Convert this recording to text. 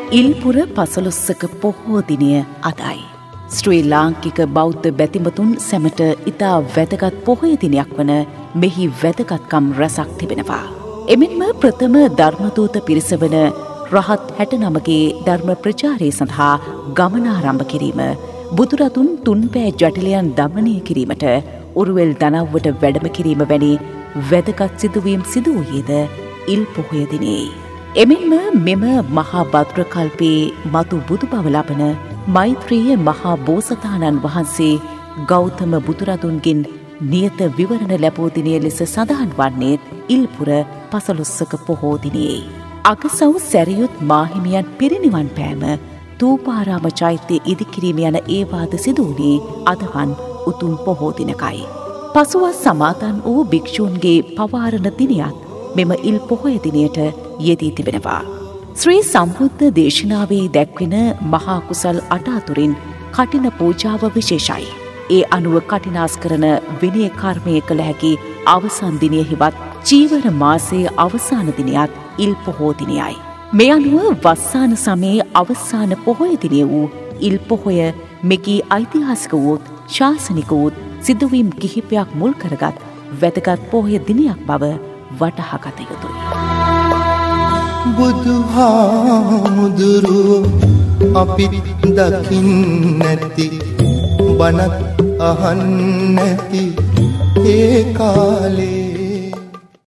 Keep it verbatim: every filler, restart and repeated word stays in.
ඉල්පුර පසළොස්වක පොහෝ දිනය අදයි. ශ්‍රී ලාංකික බෞද්ධ බැතිමතුන් සැමට ඉතා වැදගත් පොහොය දිනයක් වන මෙහි වැදගත්කම් රැසක් තිබෙනවා. එමෙන්ම ප්‍රථම ධර්මදූත පිරිස වන රහත් හැටනමගේ ධර්ම ප්‍රචාරය සඳහා ගමනාරම්භ කිරීම, බුදුරදුන් තුන්පෑ ජටිලයන් දමනය කිරීමට උරුවෙල් දනව්වට වැඩම කිරීම වැනි වැදගත් සිදුවීම් සිදු වූයේද ඉල් පොහොය දිනයේ. එමෙන්ම මෙම මහා භද්‍ර කල්පයේ මතු බුදු බව ලබන මෛත්‍රීය මහා බෝසතාණන් වහන්සේ ගෞතම බුදුරදුන්ගෙන් නියත විවරණ ලැබූ දිනය ලෙස සඳහන් වන්නේත් ඉල්පුර පසළොස්වක පොහෝ දිනයේ. අගසව් සැරියුත් මාහිමියන් පිරිනිවන් පෑම, තූපාරාම චෛත්‍ය ඉදිකිරීම යන ඒවාද සිදු වුණේ අදවන් උතුම් පොහෝ දිනකයි. පසුවස් සමාදන් වූ භික්ෂූන්ගේ පවාරණ දිනයත් මෙම ඉල් පොහොය දිනයට යෙදී තිබෙනවා. ශ්‍රී සම්බුද්ධ දේශනාවේ දැක්වෙන මහා කුසල් අට අතුරින් කඨින පූජාව විශේෂයි. ඒ අනුව කඨිනාස්කරන විනය කර්මය කළ හැකි අවසන් දිනය හෙවත් චීවර මාසයේ අවසාන දිනයත් ඉල් පොහෝ දිනයයි. මේ අනුව වස්සාන සමයේ අවසාන පොහොය දිනය වූ ඉල් පොහොය මෙකී ඓතිහාසික වූත් ශාසනික වූත් සිදුවීම් කිහිපයක් මුල් කරගත් වැදගත් පොහොය දිනයක් බව වටහා ගත යුතුයි. බුදුහාමුදුරුවෝ අපිත් දකින්නැති බණත් අහන්නැති ඒ කාලේ